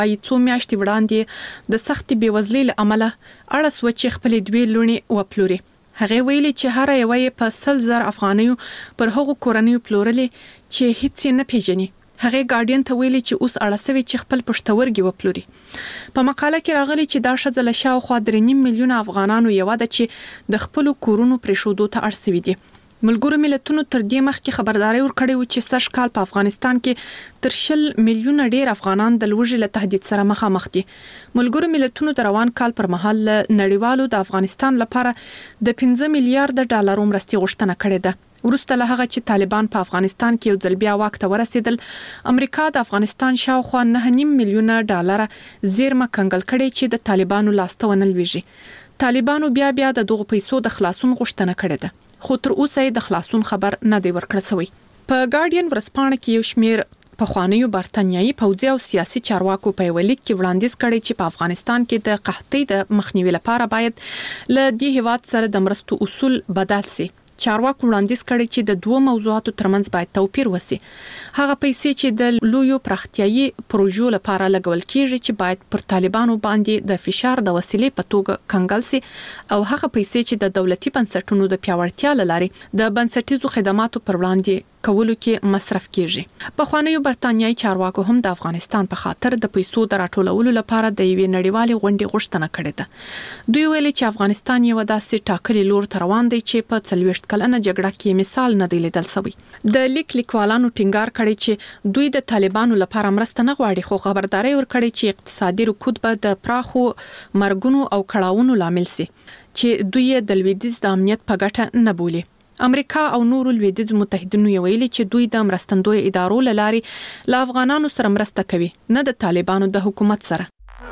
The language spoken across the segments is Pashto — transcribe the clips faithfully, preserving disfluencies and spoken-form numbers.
ای څو میاشتې وړاندې د سخت بیوزلۍ له امله اړه سو چې خپل دوی لونی او پلوري. هغه ویلي چې هر یو یې په سل زر افغانیو پر هغو کورنیو پلورلې چې هیڅ نه پیژني. هغه ګارډین ته ویلي چې اوس اړه سوي چې خپل پښتورګي وپلوري. په مقاله کې راغلي چې دا ښځه له شاوخوا درې نیم میلیونه افغانانو یو ده چې د خپل کورونو پرېښودو ته اړ سوي دي. ملګرو ملتونو تر دې مخکې خبرداري ورکړې و چې سږ کال په افغانستان کې تر شل میلیونه ډیر افغانان د لوږې له تهدید سره مخامخ دي. ملګرو ملتونو د روان کال پر مهال نړیوالو د افغانستان لپاره د پنځه میلیارډ ډالرو مرستې غوښتنه کړې ده. ورسته له هغه چې طالبان په افغانستان کې یو ځل بیا واک ته ورسېدل، امریکا د افغانستان شاوخوا نه نیم میلیونه ډالر زیرمه کنګل کړي چې د طالبانو لاسته ونه لويږي. طالبانو بیا بیا د دغو پیسو د خلاصون غوښتنه کړې ده، خو تر اوسه د خلاصون خبر نه دی ورکړل شوی. په ګارډین ورځپاڼه کې یو شمیر پخوانیو برتانیایي پوځي او سیاسي چارواکو په یو لیک کې وړاندیز کړی چې په افغانستان کې د قحطۍ د مخنیوي لپاره باید له دې هیواد سره د مرستو اصول بدل شي. چارواکو وړاندیز کړی چې د دوه موضوعاتو ترمنځ باید توپیر وسی. هغه پیسې چې د لویو پراختیایي پروژو لپاره لګول کیږي چې باید پر طالبانو باندې د فشار د وسیلې په توګه کنګل شي، او هغه پیسې چې د دولتي بنسټونو د پیاوړتیا لپاره د بنسټیزو خدماتو پر وړاندې کولو کې مصرف کیږي. په خوانیو برتانیایي چارواکو هم د افغانستان په خاطر د پیسو د راټولولو لپاره د یوې نړیوالې غونډې غوښتنه کړې ده. دوی ویلي چې افغانستان یو داسې ټاکلي لور ته روان دی چې په څلوېښت کلنه جګړه کې مثال نه دی لیدل شوی. د لیک لیکوالانو ټینګار کړی چې دوی د طالبانو لپاره مرسته نه غواړي، خو خبرداري ورکړي چې اقتصادي رکود به د پراخو مرګونو او کړاوونو لامل شي چې دوی د لویدیځ د امنیت په ګټه نه بولي. امریکا او نورو لویدیځ متحدینو ویلي چې دوی د مرستندوی ادارو لارې له افغانانو سره مرسته کوي، نه د طالبانو د حکومت سره.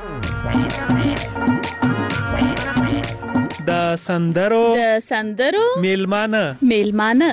د سندرو د سندرو میلمانه میلمانه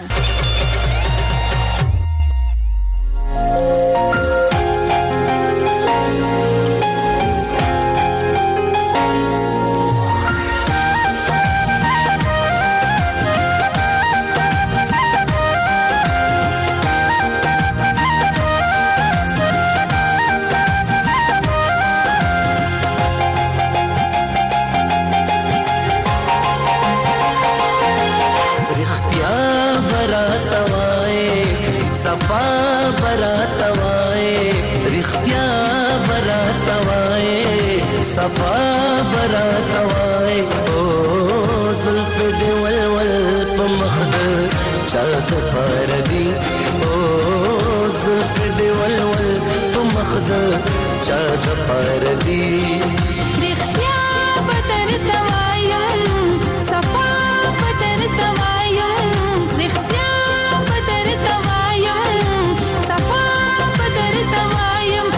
صفا برات وای او زلف دی ولول په مخد چا چپار دی او زلف دی ولول په مخد چا چپار دی رښتیا بدر توایم صفا بدر توایم رښتیا بدر توایم صفا بدر توایم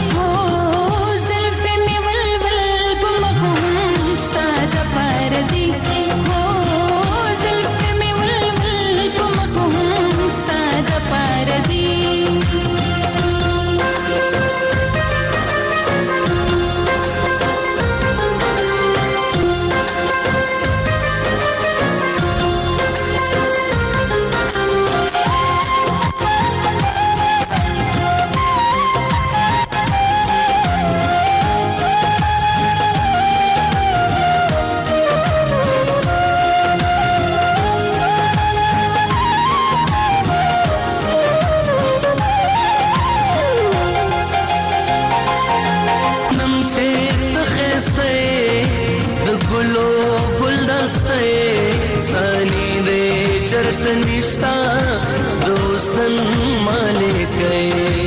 نشتا دوستن مالکای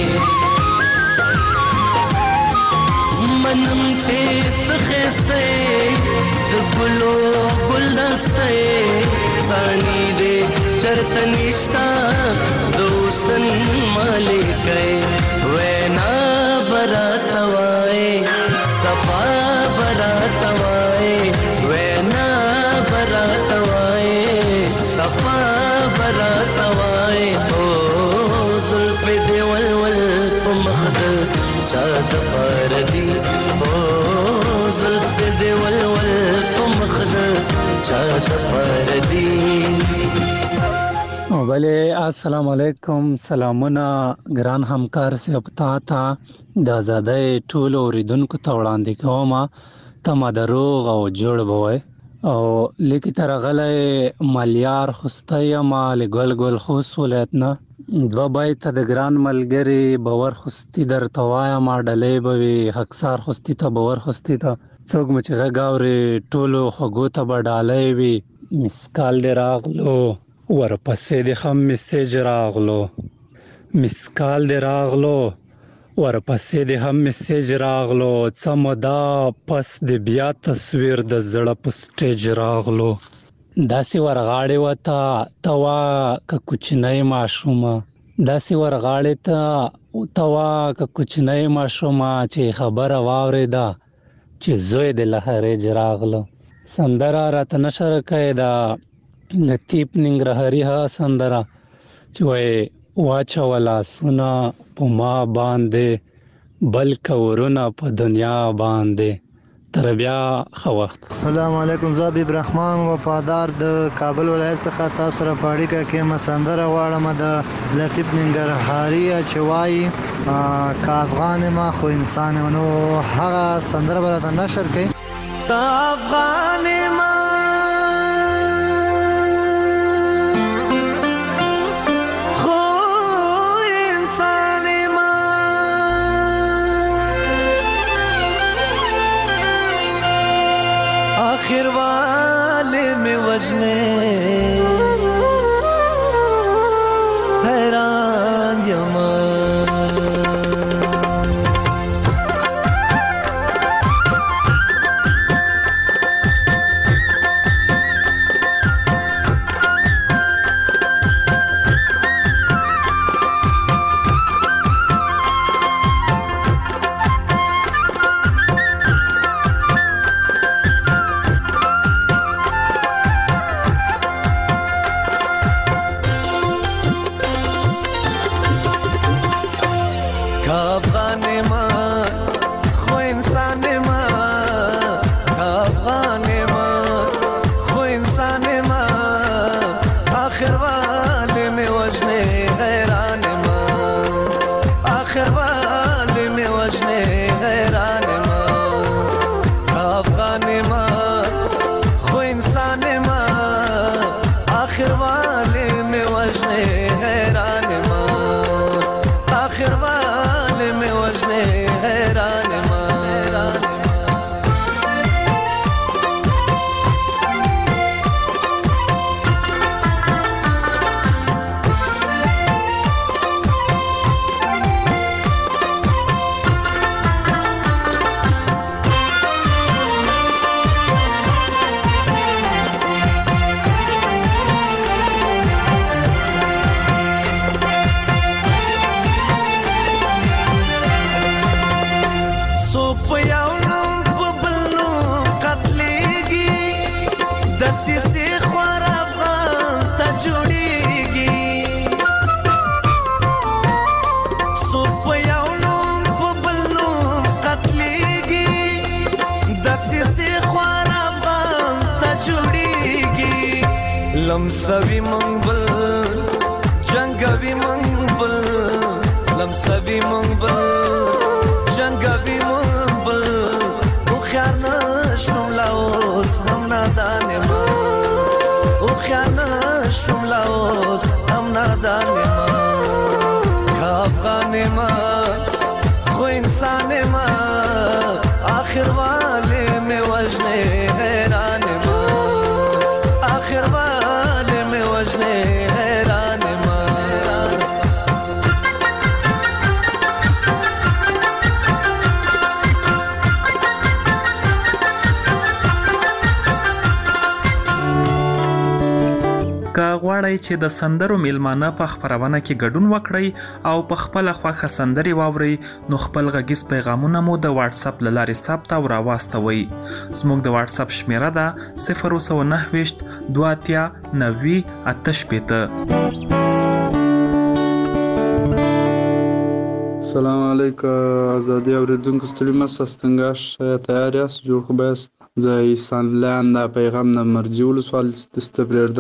منم چې تخسته د ګلو ګلدسته ثاني دې چرته نشتا دوستن مالکای وینا براتوای صفا براتوای وینا براتوای صفا براتوای او زلف دی ولول په مخد چا چپار دی او زلف دی ولول په مخد چا چپار دی. بلې السلام علیکم، سلامونه ګران همکار صاحب، تا ته د آزادۍ ټولو اوریدونکو ته وړاندې کوم ته د روغ او جوړ بوي او لیکي تر غلې مالیار خوسته یما لګل ګل خوس ولایت نه دو بای ته د ګران ملګری باور خوستی در توایا ما ډلې بوي حقصار خوستی ته باور خوستی ته څوک مچ غاوري ټولو خغو ته بډالې وي مسکال دی راغلو ورپسې د هم میسیج راغلو مسکال دی راغلو ورپسې د هم میسیج راغلو څه مودا پس د بیا تصویر د زړه په سټیج راغلو داسې ورغاړې وته توا که کوچنۍ ماشومه داسې ورغاړې ته توا که کوچنۍ ماشومه چې خبره واورېده چې زوی د لهریج راغلو سندره راته نشر کړې ده لطیف ننګرهاري ها سندره چې وای واچولا سونه په ما باندې بل کورونه په دنیا باندې تر بیا خو وخت. السلام علیکم، زه حبیب رحمان وفادار د کابل ولایت څخه تاسو سره په اړیکه کې ما سندره واړم د لطیف ننګرهاري چې وای کا افغان ما خو انسان نو هغه سندره برته نشر کړي کا افغان ما आखिर वाले में वजने हैरान यमा लमसवी मंगबल जंगवी मंगबल लमसवी मंगबल जंगवी मंगबल उख्यार नशुम लाओस हम नादाने मा उख्यार नशुम लाओस हम नादाने मा का अफगाने मा खो इंसाने मा आखिर वाले में वजने हैरान मा आखिर वाले में वजने हैरान मा که غواړئ چې د سندرو میلمانه په خبرونه کې ګډون وکړئ او په خپل خوښه سندري واورئ نو خپل غږیز پیغامونه مو د واتس اپ لارې ثبت او راواستوئ. زموږ د واتس اپ شمیره ده صفر نه نه دوه اتیا نوي اته شپېته. السلام علیکم آزادی اوریدونکو ستړي مه ستنګاش تیار یاست جوړ خو بس زه ایسان لاند پیغام نه مرجي ولسوال دسته پرېږدم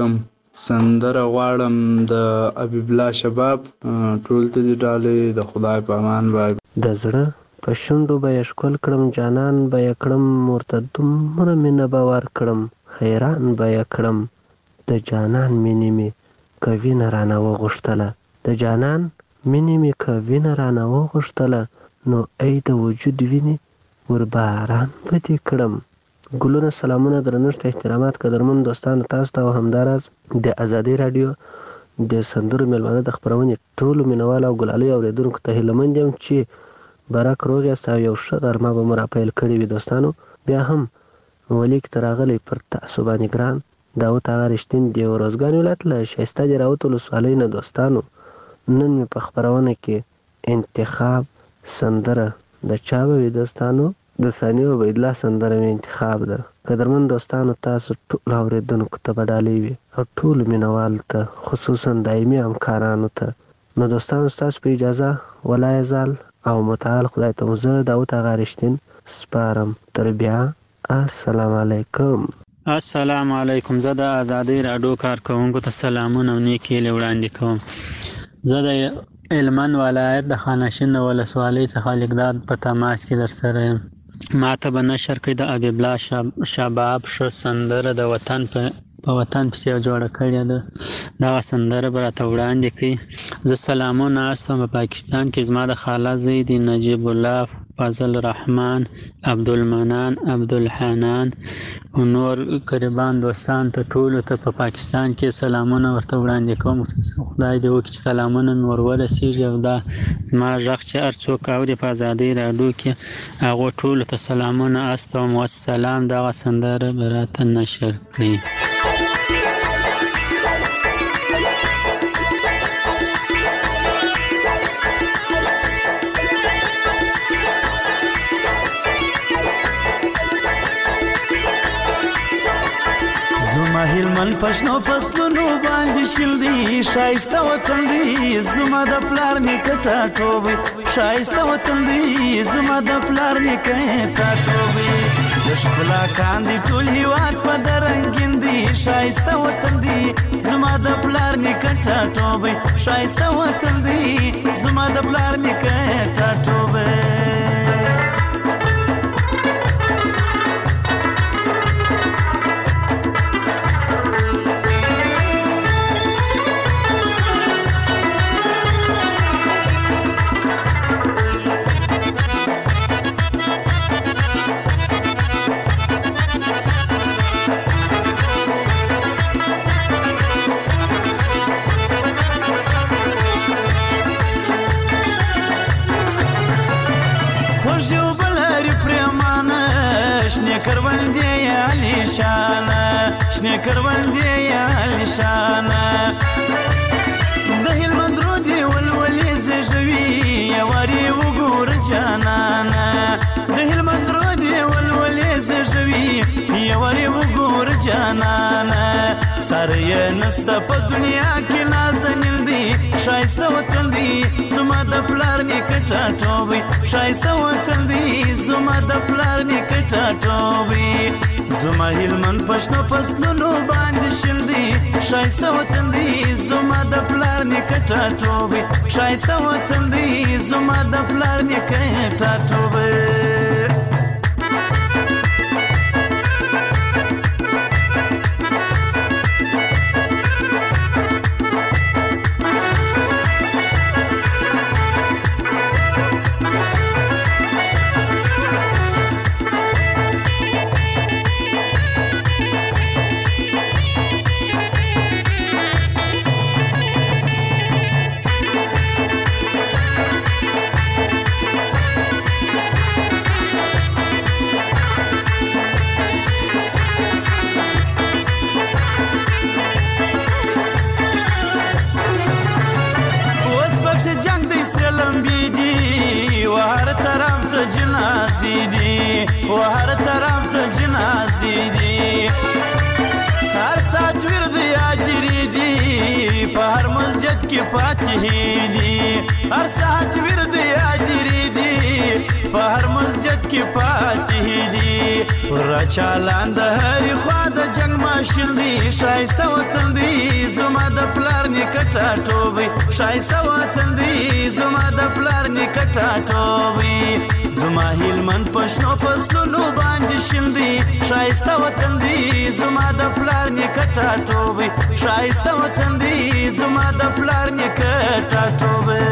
سندره غواړم د حبیب الله شباب ټول ته دې ډالۍ د خدای په امان بای. د زړه په شونډو به یې ښکل کړم، جانان به یې کړم ورته دومره مینه به ورکړم، حیران به یې کړم د جانان مینې مې که وینه رانه وغوښتله، د جانان مینې مې که وینه رانه وغوښتله، نو ای د وجود وینې ور باران به دې کړم. ګلونه، سلامونه، درنښت، احترامات قدرمن دوستانو تاسو ته او همداراز د ازادي راډیو د سندرو میلمانه د خپرونې ټولو مینوالو او ګلالیو اورېدونکو ته هیلهمند یم چې برک روغ یاست او یو ښه غرمه به مو راپیل کړې وي. دوستانو بیا هم ولیک ته راغلی پر تاسو باندې ګران داود هغه رښتین د روزګان ولایت له ښایسته جراوت ولسوالۍ نه. دوستانو نن مې په خپرونه کې انتخاب سندره د چا به وي؟ دوستانو د ثانیه عبیدالله سندره مې انتخاب ده. قدرمن دوستانو تاسو ټولو اورېدونکو ته به ډالۍ وي او ټولو مینوالو ته خصوصا دایمي همکارانو ته. نو دوستانو ستاسو په اجازه ولای زال او متعال خدای ته زه داود هغه رښتین سپارم. تر بیا السلام علیکم. السلام علیکم. زه د ازادي راډیو کارکوونکو ته سلامونه او نیکې هیلې وړاندې کوم. زه د هلمند ولایت د خانشین ولسوالۍ څخه لیکداد په تماس کې در سره یم. ما ته به نشر کوي د حبیب الله شباب ښه سندره د وطن په په وطن پسې جوړه کړې ده. دغه سندره به راته وړاندې کوي. زه سلامونه استم په پاکستان کې زما د خاله زوی دی نجیب الله، فضل رحمان، عبدالمنان، عبدالحنان او نور قریبان دوستان ته ټولو ته په پاکستان کې سلامونه ورته وړاندې کوم. خدای دې وکړي چې سلامونه مې ور ورسېږي او دا زما غږ چې هر څوک اوري په ازادۍ راډیو کې هغو ټولو ته سلامونه استوم. والسلام. دغه سندره به راته نشر کړي. زما هلمند پښنو فصلونو باندې شیل دی، ښایسته وطن دی زما د پلار نیکه ټاټوبی، ښایسته وطن دی زما د پلار نیکه ټاټوبی، د ښکلا کاندي ټول هیواد په درنګین دی، ښایسته وطن دی زما د پلار نیکه ټاټوبی، ښایسته وطن دی زما د پلار نیکه ټاټوبی. شنه کروندې علی شانه، شنه کروندې علی شانه، د هلمند رودې ولولې زژوي یوارې وګوره جانانه، د هلمند رودې ولولې زژوي یوارې وګوره جانانه، سره یې نسته په دنیا کې نازنین دی، ښایسته وطن دی زما د پلار نیکه ټاټوبی، ښایسته وطن دی زما د پلار نیکه ټاټوبی، زما هلمند پښتو فصلونو باندې شیل دی، ښایسته وطن دی زما د پلار نیکه ټاټوبی، ښایسته وطن دی زما د پلار نیکه ټاټوبی. وهر طرف ته جنازې دي، هر ساعت ورد یادرې دي، په هر مسجد کې فاتحې دي، هر ساعت ورد یادرې دي، په هر مسجد کې پاتې دي پر چالان د هرې خوا د جنگ ماشین دی ښایسته وطن دی زما د پلار نیکه ټاټوبی ښایسته وطن دی زما د پلار نیکه ټاټوبی زما هلمند په شنو فصلونو باندې شین دی ښایسته وطن دی زما د پلار نیکه ټاټوبی ښایسته وطن دی زما د پلار نیکه ټاټوبی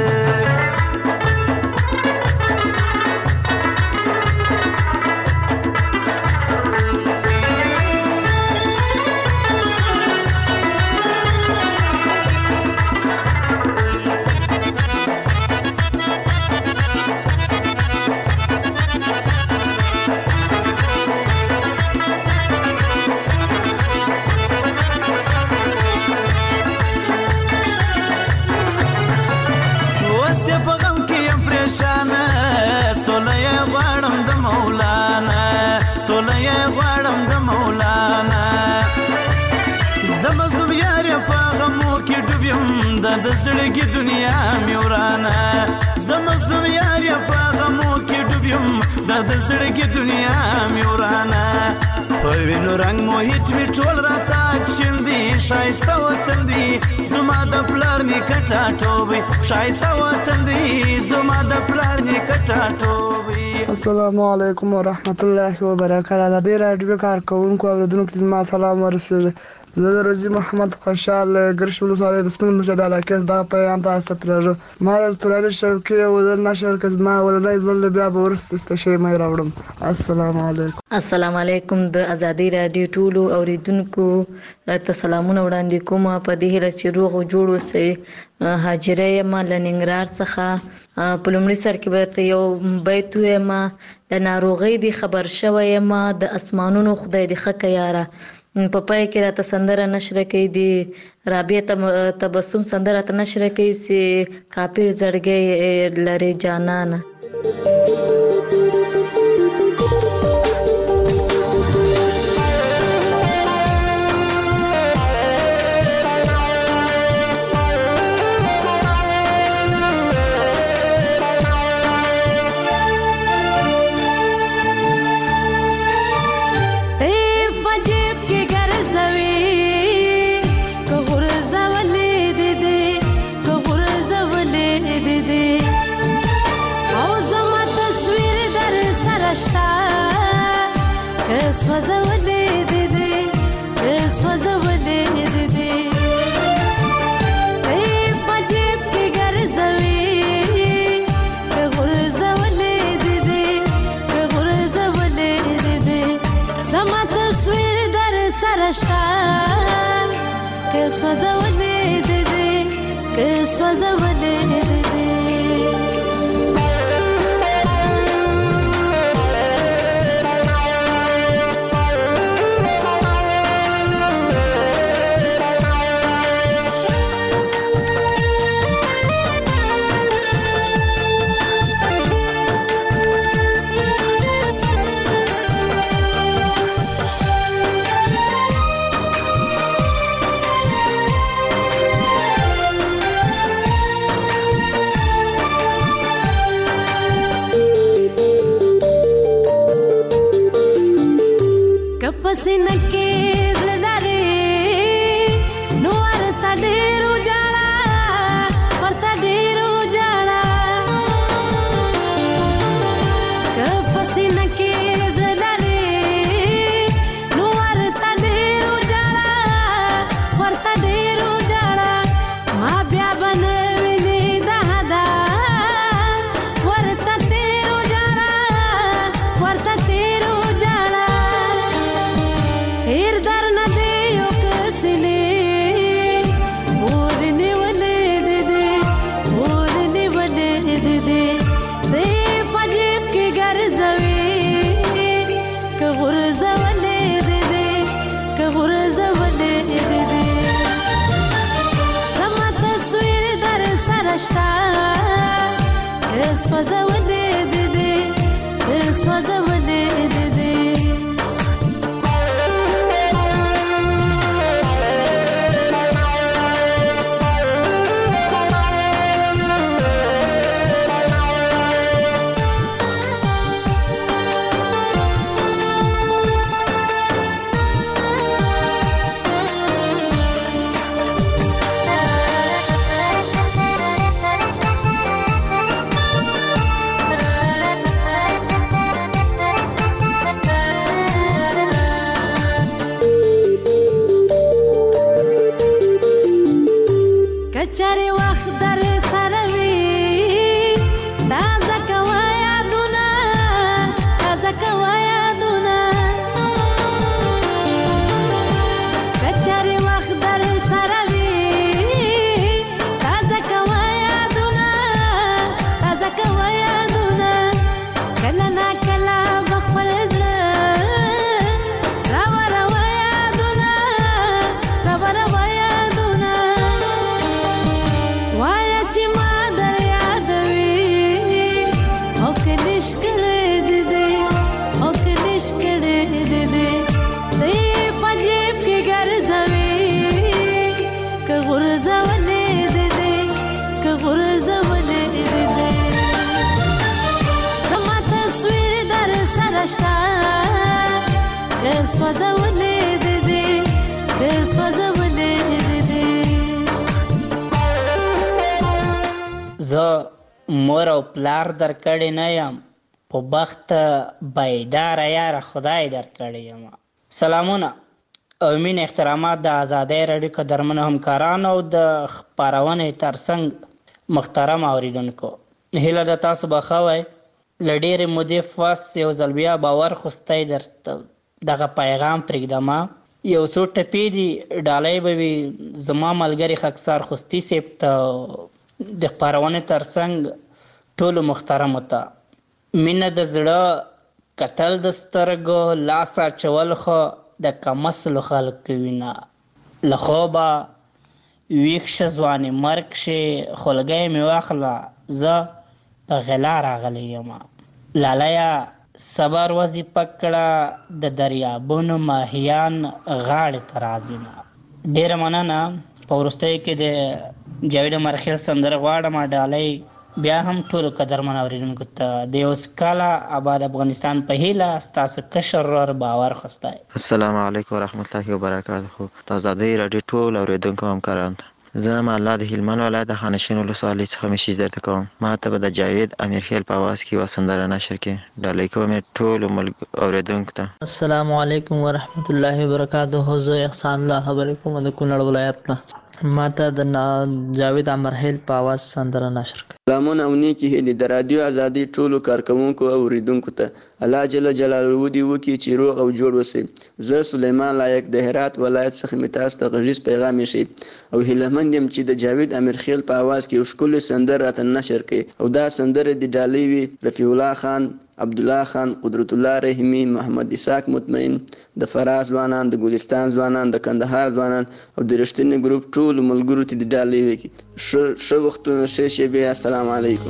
غواړم د مولانا زه مظلوم یار یم په غمو کې ډوب یم د د زړګي دنیا مې ورانه زه مظلوم یار یم په غمو کې ډوب یم د د زړګي دنیا مې ورانه په وینو رنګ محیط مې ټول راته شین دی ښایسته وطن دی زما د پلار نیکه ټاټوبی ښایسته وطن دی زما د پلار نیکه ټاټوبی. السلام علیکم ورحمت الله وبرکاته. د دې راډیو کارکونکو اوریدونکو ته زما سلام ورسېږي. زه د روزي محمد خوشحال ګرشي ولسوالۍ د سپین مرشد علاقې دا پیغام تاسو ته پرېږدم. ما د تورالي شوقي ولر نشر که زما ولنی ځل بیا به وروسته شی مې راوړم. السلام علیکم. السلام علیکم. د ازادي راډیو ټولو اوریدونکو ته سلامونه وړاندې کوم په دې هیله چې روغ او جوړ اوسئ. هاجره یم له ننګرهار څخه. په لومړي سر کې به ته یو بیت ووایم. د ناروغۍ دې خبر شوی یم د اسمانونو خدای دې ښه که یاره. په پای کې راته سندره نشره کوي د رابعه تبسم سندره راته نشره کوي چې کافر زړګی لري جانانه. کچاري وخت در سره وي تازه کوه یادونه تازه کوه یادونه کچاري وخت در سره وي تازه کوه یادونه تازه کوه یادونه کله نا کله بخپل زړه راوروه یادونه راوروه یادونه وایه چې ما در یادوي او که نش کړی دې دې او که نش کړی دې دې دی په جیب کې ګرځوي که غورځولې دې دې که غورځولې دې دې زما تصویر در سره شته که سوځولې دې دې که سوځولې دې دې زه مور او پلار در کړی نه یم په بخت بیداره یاره خدای در کړی یم. سلامونه او مین احترامات د ازادۍ راډیو قدرمنو همکارانو او د خپرونې ترڅنګ محترم اوریدونکو، هیله ده تاسو به ښه وئ. له ډېرې مودې پس یو ځل بیا باور خوستی درته دغه پیغام پرېږدمه. یو څو ټپې دي ډالۍ به وي زما ملګري خاکسار خوستي صاحب ته د خپرونې ترڅنګ ټولو محترمو ته. مینه د زړه کتل د سترګو لاس اچول خو د کمسلو خلکو وینه. له خوبه ویښ شه ځوانې مرګ شي خولګۍ مې واخله زه په غلا راغلی یم. لالیه صبر وظیفه کړه د دریابونو ماهیان غاړې ته راځینه. ډېره مننه. په وروستیو کې د جاوید امرخیل سندره غواړم ډالۍ بیا هم ټولو قدرمن اورېدونکو ته د یو سکاله آباد افغانستان په هیله ستاسو کشر ورور باور خوستی. السلام علیکم ورحمت الله وبرکاته. د ازادۍ راډیو ټول اورېدونکو همکارانو ته زه ام الله د هلمند ولایت د خانشین ولسوالۍ څخه میسیج درته کوم. ما ته به د جاوید امیرخیل په اواز کې یوه سندره نشر کړي. ډالۍ کوم ټولو اورېدونکو ته. السلام علیکم ورحمت الله وبرکاته. زه احسان الله خبرې کوم د کونړ ولایت نه. ما ته د جاوید امیرخیل په اواز سندره نشر کړي. سلامونه او نیکې هیلې د رادیو ازادۍ ټولو کارکوونکو او اورېدونکو ته. الله جل جلاله دې وکړي چې روغ او جوړ اوسئ. زه سلیمان لایق د هرات ولایت څخه مې تاسو ته غږیز پیغام ایښی او هیلهمند یم چې د جاوید امیرخیل په اواز کې یو ښکلې سندره راته نشر کړي او دا سندره د ډالۍ وي رفیع الله خان، عبدالله خان، قدرت الله رحیمي، محمد اسحاق مطمئن، د فراه ځوانان، د ګلستان ځوانان، د کندهار ځوانان او د رښتینې ګروپ ټولو ملګرو ته د ډالۍ وکړي. ښه وختونه، ښې شېبې. السلام علیکم.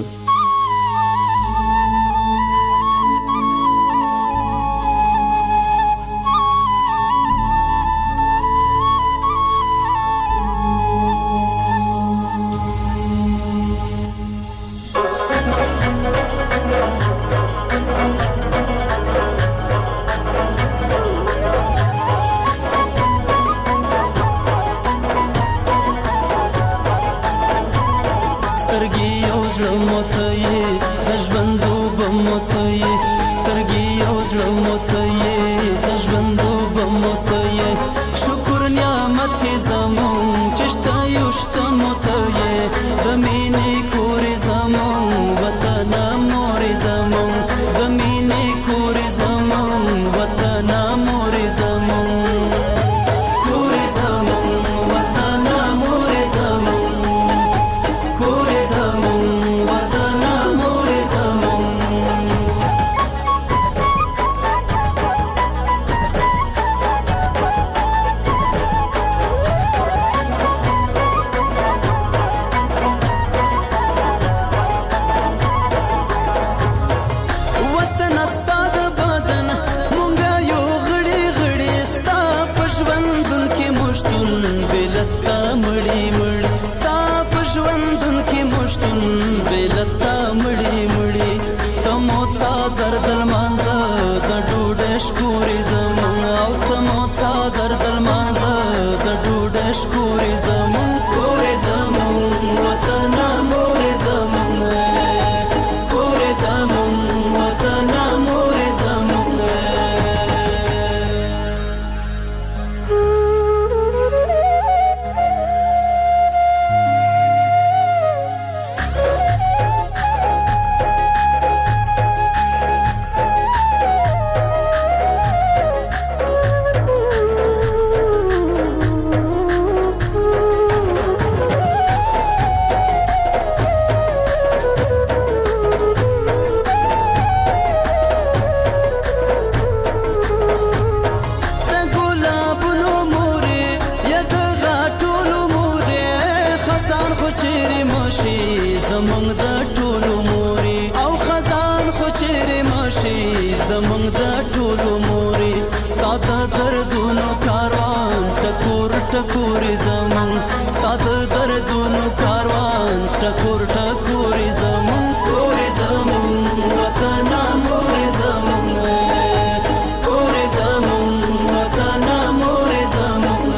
ټولو موري ستا د دردونو کاروان ټکور ټکور زمون ستا د دردونو کاروان ټکور ټکور زمون کور زمون وطن مور زمون کور زمون وطن مور زمون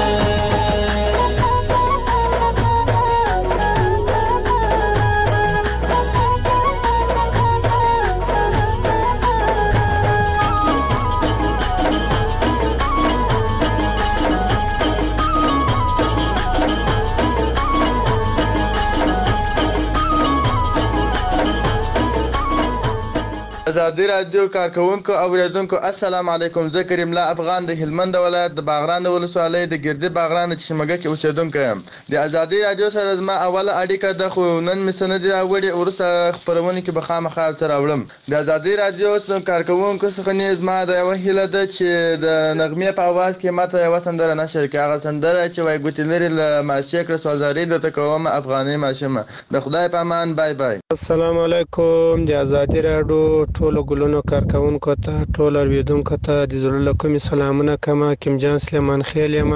ازادي رادیو کارکونکو او اوریدونکو السلام علیکم. زه کریم الله افغان د هلمند ولایت د باغران ولسوالۍ د ګردې باغران د چشمګه کې اوسیدونکی یم. د ازادي رادیو سره زما اوله اړیکه ده، خو نن مې څه نه دي راوړي. وروسته خپرونې کې به خامخا څه راوړم. د ازادي رادیو کارکونکو څخه نیز زما د یوه هیله ده چې د نغمې په اواز کې ماته یوه سندره نشر کړي. هغه سندره چې وایي ګوتې لرې له ماشې کړه سوالزاري درته کومه افغاني ماشومه. د خدای په امان. بای بای. السلام علیکم. د ازادي رادیو ټولو ګلونو کارکونکو ته ټول اوریدونکو ته د زړه له کومې سلامونه کوم. حکیم جان سلیمان خیل یم.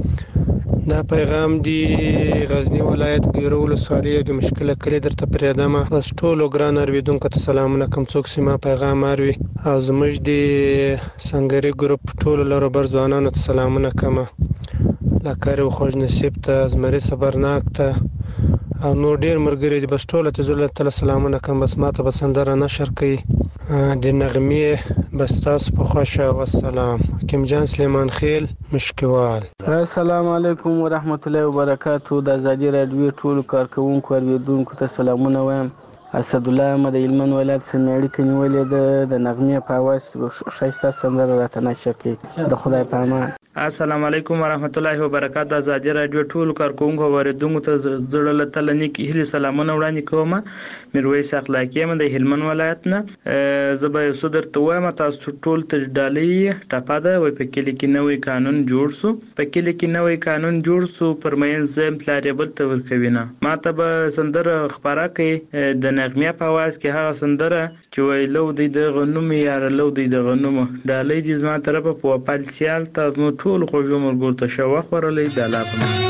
دا پیغام دی غزنی ولایت ګیرو ولسوالۍ د مشکله کلی درته پرېږدم. بس ټولو ګران اوریدونکو ته سلامونه کوم څوک چې ما پیغام اوري، او زموږ د سنګري ګروپ ټولو لروبر ځوانانو ته سلامونه کوم، لکاري و خوږ نصیب ته، زمري صبرناک ته، او نور ډیر ملګري دي. بس ټولو ته زړه له سلامونه کوم. بس ماته به سندره نشر کوي د نغمې. بس تاسو په خوښه. والسلام. حکیم جان سلیمان خیل مشکوال. السلام علیکم ورحمت الله وبرکاتو. د ازادي رادیو ټولو کارکونکو اوریدونکو ته سلامونه وایم. اسد الله احمد هلمند ولایت څخه اړیکه نیولې ده. د نغمې په اواز کې ښایسته سندره راته نشر کوي. د خدای په امان. السلام علیکم ورحمت الله وبرکاتو. ازادي رادیو ټولو کارکونکو اوریدونکو ته زړه له تله نیک هیلې سلامونه وړاندې کوم. میرویس اخلاقی یم د هلمند ولایت نه. زه به یو څه درته وایم. تاسو ټول ته ډالۍ ټپه ده. وایي په کلي کې نوی قانون جوړ سو، په کلي کې نوی قانون جوړ سو، پر مین زم پلار یې بل ته ورکوي نه. ما ته به سندره خپاره کوي د نغمې په اواز کې، هغه سندره چې وایي لو دی د غنوم یاره لو دی د غنوم. ډالۍ دې زما طرفه په وپال سیال تاسو ټول خوږو ملګرو ته ښه وخت ورلی. د الله په امان.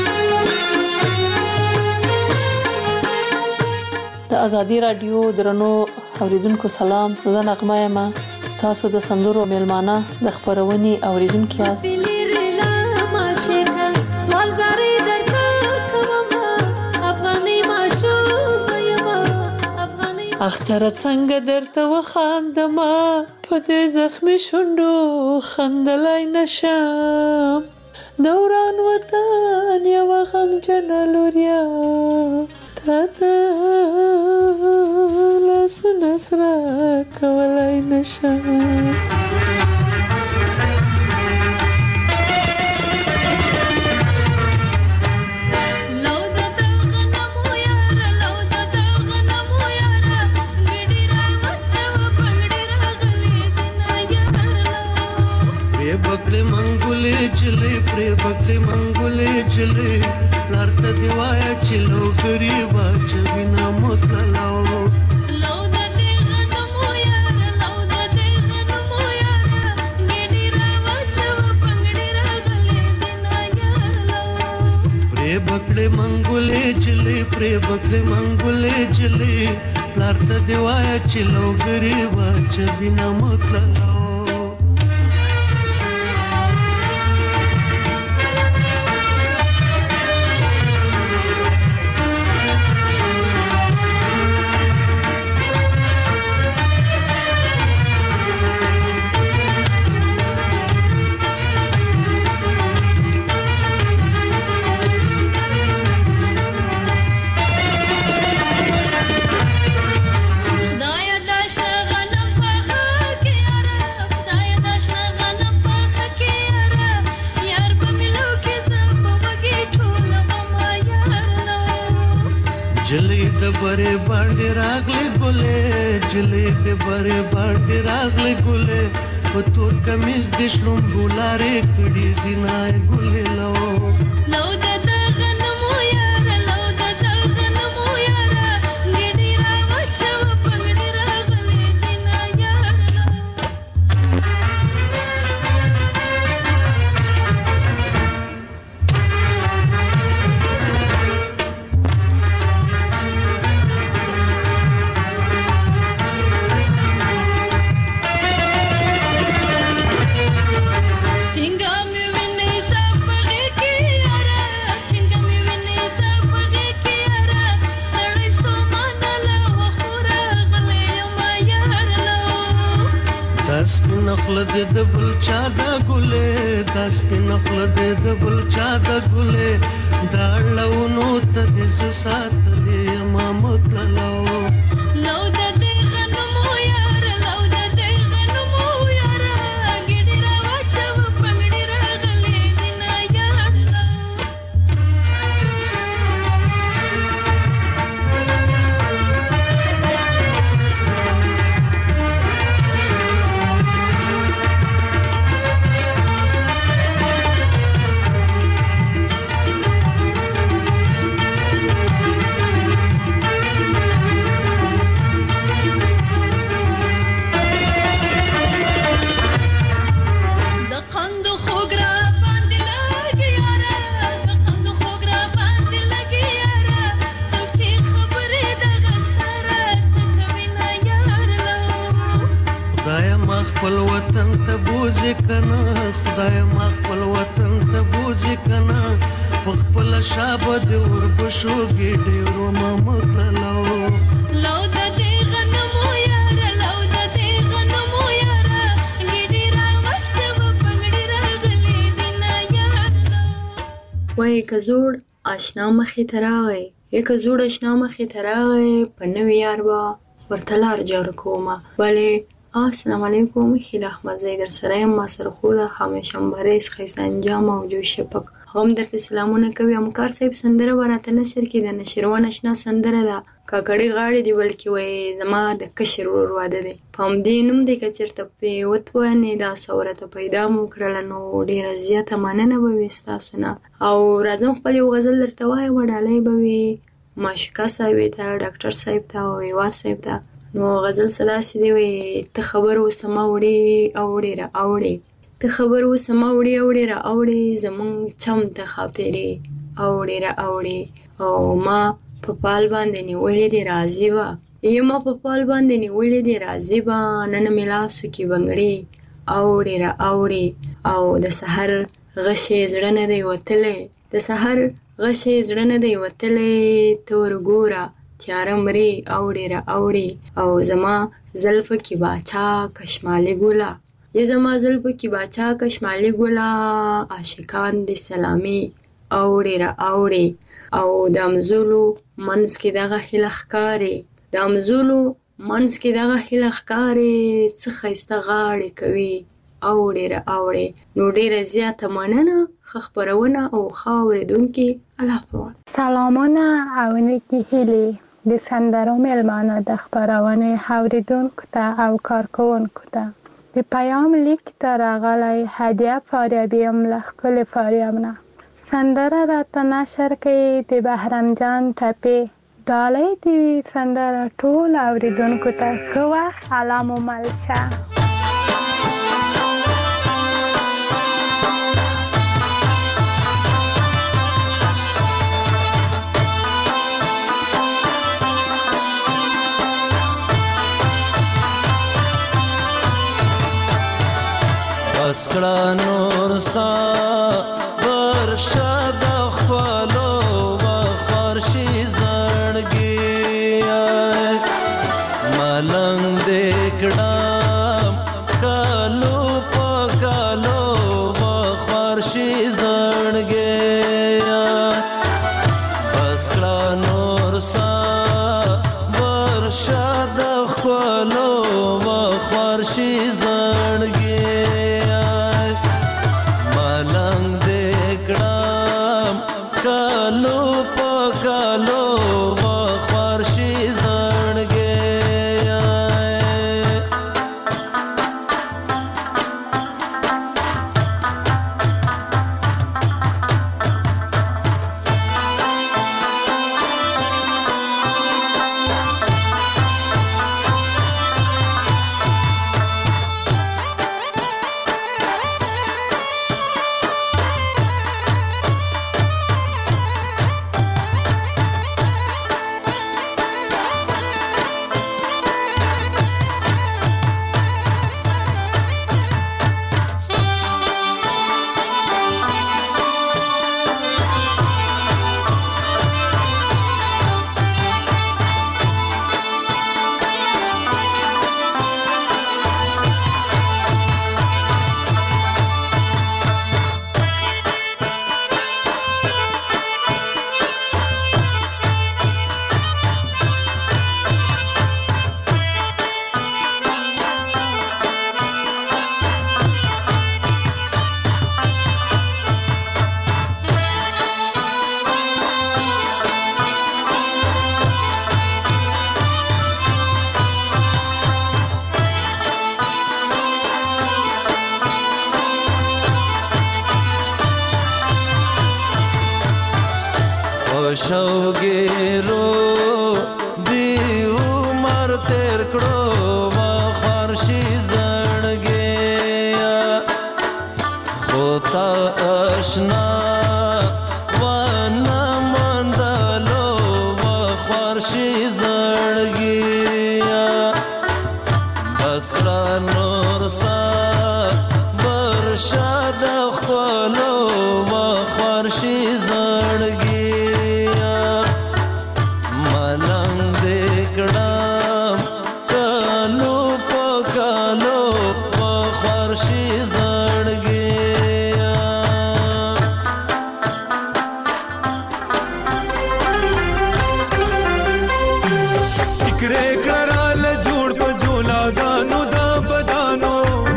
د ازادي رادیو درنو اوریدونکو سلام. زه نغمه یم. تاسو د سندرو میلمانه د خپرونې اوریدونکي یاست. اختر څنګه درته وخاندمه په دې زخمي شونډو خندلای نشم. دوران وطن یوه غمجنه لوریا تا ته لاسونه سره کولای نشم. بکړې منګولې چلې پرې بکړې منګولې چلې لار ته دی وایا چې لو غریبا چې بنا متلاو لو د دې غنمو یار لو د دې غنمو یار ګډي راو چې پنګړي راغلې بنا یار لو پرې بکړې منګولې چلې پرې بکړې منګولې چلې لار ته دی وایا چې لو غریبا چې بنا متلاو. बरे बांडे रागले गोले जले दे बरे बांडे रागले गोले वो तोर कमीज दिशलुम बुलारे कड़ी दिनाए गोले लो लो दादा गनमो यार लो दादा गनमो यार गिडी राव छव पगड़ी रागले दिना यार سپین خپل د بل چا د ګلې دا سپین خپل د بل چا د ګلې دا لونو ته د ساتلې ما مکلو لو د دې غنمو یار لو د دې غنمو یار ګډي را واچو پنګړي راغلې دینا یار خپل وطن ته بوزي کنه خدای ما خپل وطن ته بوزي کنه په خپل شابه د وربشو ګډیرو ما مکلو لو د دې غنمو یار لو د دې غنمو یار ګډي را واچو پنګړي راغلې دینا یار وای کزوړ آشنا مخې تراغې یک زوړ آشنا مخې تراغې په نوې یار با ورتلار جوړ کومه بلې السلام علیکم هیله احمد زی در سره یم ما سره خو ده همیشه مبارز ښایسته انجام او جوش شپک هم درته سلامونه کوي همکار صاحب سندره به راته نشر کړي د نشروان اشنا سندره ده کاکړي غاړې دي بلکې وایي زما د کشر ورور واده دی په همدې نوم دی که چېرته پرې وتوانې دا ثورته پیدا مو کړله نو ډېره زیاته مننه به وي ستاسو نه او راځم خپل یو غزل درته وایم ډالۍ به وي معشوقه صاحبې ته ډاکټر صاحب ته او هیواد صاحب ته نو غزل څه داسې دی وایي ته خبر اوسه ما وړې اوړې را اوړې ته خبر اوسه ما وړې اوړې را اوړې زمونږ چم ته ښاپېرې اوړې را اوړې او ما په پال باندې نیولې دې راضي به ای ما په پال باندې نیولې دې راضي به نن مې لاسو کې بنګړې اوړې را اوړې او د سحر غشې زړه نه دی وتلی د سحر غشې زړه نه دی وتلی ته ورګوره تیاره مرې اوړې را اوړې او زما زلفو کې باچا کشمالي ګله ای زما زلفو کې باچا کشمالي ګله عاشقان دې سلامي اوړې را اوړې او د امزولو منځ کې دغه هیله ښکارې د امزولو منځ کې دغه هیله ښکارې څه ښایسته غاړې کوي اوړې را اوړې نو ډېره زیاته مننه ښه خپرونه او ښه اورېدونکي الله پامان سلامونه او نیکې هیلې د سندرو میلمانه د خپرونې اورېدونکو ته او کارکوونکو ته د پیام لیک ته راغلی هدیه فاریابي یم له ښکلي فاریاب نه سندره راته نشر کوي د بهرام جان ټپې ډالۍ دې وي سندره ټول اورېدونکو ته ښه وخت الله مو مل شه اسکړه نور سا ورشه د خپلو وخورشي زړګي ملنګ دې کړم کالو په کالو وخورشي زړګي اسکړه نور سا ورشه د خپلو وخورشي زړګي ملنګ دې کړم شوګیرو دی عمر تیر کړو ما خارشي زړګیا خو تا آشنا وانا مندلو ما خارشي زړګیا بس کړه نور سا برشاد خپلو ما خارشي زړګیا ملنګ دې کړم کالو په کالو ما خارشي زړګیا ټکرې کرال جوړ په جولاګانو دا بدانو.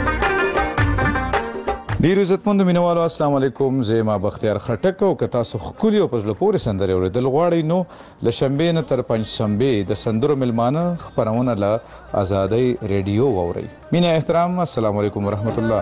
ډیر عزتمند مینوالو السلام علیکم. زه ما بختیار خټک او که تاسو ښکلي او په زړه پورې سندرې اورېدل غواړئ نو له شنبې نه تر پنجشنبې د سندرو میلمانه خپرونه له ازادۍ ریډیو واورئ. مینه احترام السلام علیکم ورحمت الله.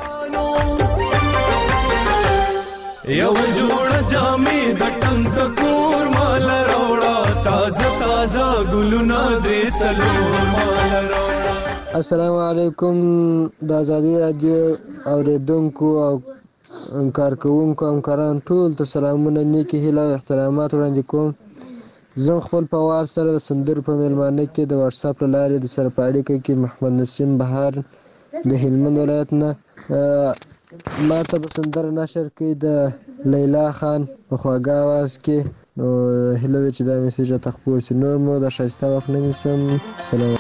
یو جوړ جامې د ټنګ د کور مال راوړه تازه تازه ګلونه درې څلور مال راوړه. السلام علیکم د ازادي رادیو اوریدونکو او کارکوونکو همکاران ټول ته سلامونه نیکې هیله او احترامات وړاندې کوم. زه خپل په وار سره د سندرو په میلمانه کې د واتساپ له لارې د سره په اړیکه کې محمد نسیم بهار د هلمند ولایت نه ما ته به سندره نشر کړي د لیلا خان په خواږه اواز کې. نو هیله ده چې دا میسیج راته خپور شي. نور مو د ښایسته وخت نه نیسم. سلام.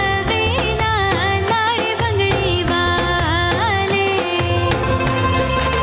Bye.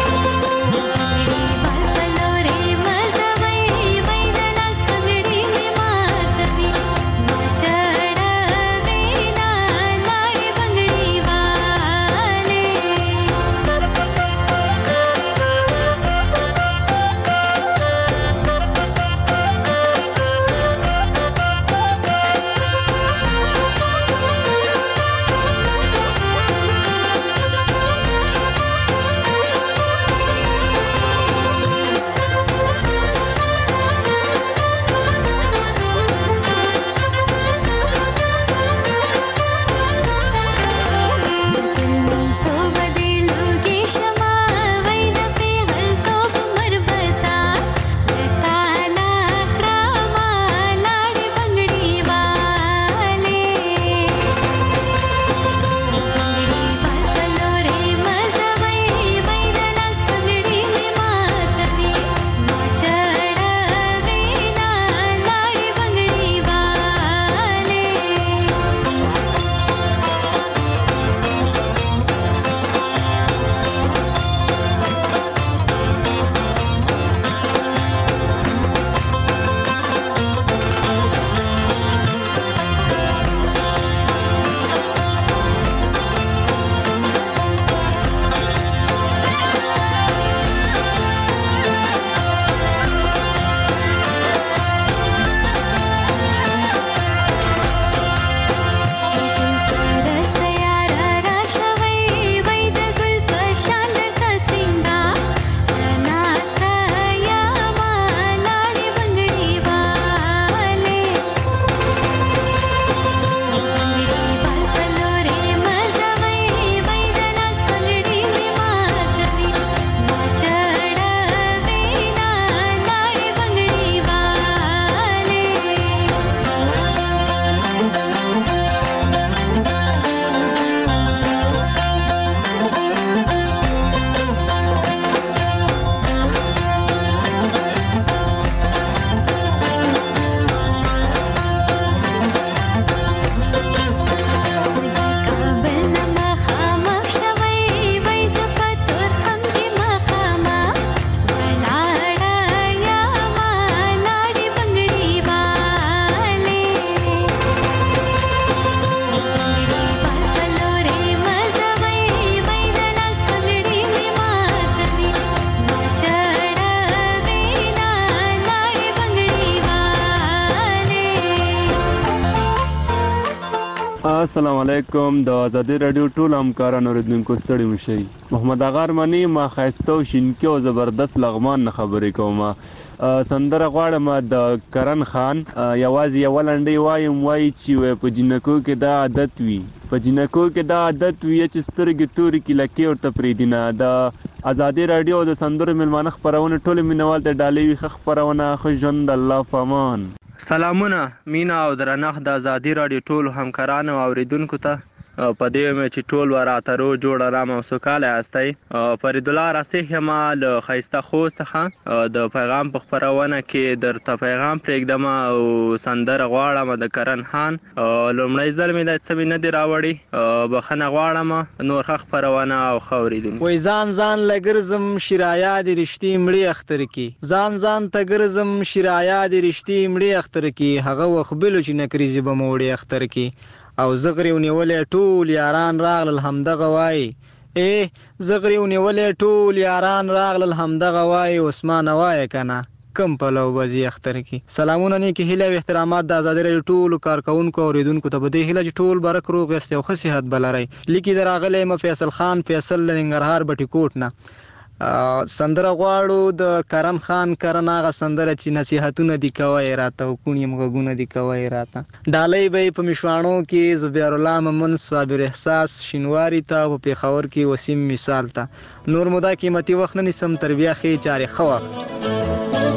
السلام علیکم د آزادي رادیو ټول همکارانو اوریدونکو ستړي مشئ محمد اغا ارمني ما ښایسته او شینکي او زبردست لغمان نه خبرې کوم سندره غواړم د کرن خان یوازې یوه لنډۍ وایم وایي چې په جنکو کې دا عادت وي په جنکو کې دا عادت وي چې سترګې تورې کې لکې ورته پرېږدي نه د ازادي راډیو د سندرو میلمانه خپرونه ټولې مینوال ته ډالۍ وي ښه خپرونه ښه ژوند الله په امان. سلامونه مینا او درنښت د ازادي راډیو ټولو همکارانو او اوریدونکو ته په دې مې چې ټول وراته رو جوړ آرام او سوکاله یاستئ. فریدالله راسخ یم له ښایسته خوست څخه د پیغام په خپرونه کې درته پیغام پرېږدم او سندره غواړم د کرن خان. لومړی ځل مې دا څه مې نه دي راوړي بخښنه غواړم نور ښه خپرونه او ښه اورېدونکي. وایي ځان ځان له ګرځم شرایا د رښتې مړې اختر کې ځان ځان ته ګرځم شرایا د رښتې مړې اختر کې هغه وخت بلو چې نکریزې به مو وړې اختر کې او زغري ونیولې ټول یاران راغلل همدغه وایي ای زغري ونیولې ټول یاران راغلل همدغه وایي عثمان وایه که نه کم پلو بځي اختر کې. سلامونه نیکې هیلې او احترامات د ازادي راډیو ټولو کارکوونکو او اورېدونکو ته په دې هیله چې ټول برک روغ یاستئ او ښه صحت به لرئ. لیکي د راغلی یم فیصل خان فیصل له ننګرهار بټي کوټ نه. سندره غواړو د کرن خان کرن هغه سندره چې نصیحتونه دي کوی راته او کوڼ یم غږونه دي کوی راته. ډالۍ به یې په مشواڼو کې زبیرالله ممن صابر احساس شینواري ته په پېښور کې وسیم مثال ته. نور مو دا قیمتي وخت نه نیسم تر بیا ښې چارې ښه وخت.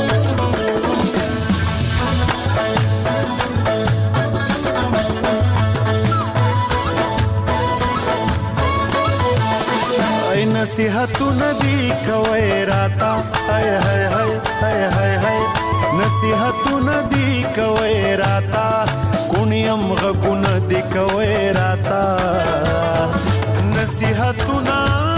نصیحتونه دی کوي راتا هاي هاي هاي هاي هاي هاي نصیحتونه دی کوي راتا کونیم غږونه دی کوي راتا نصیحتونه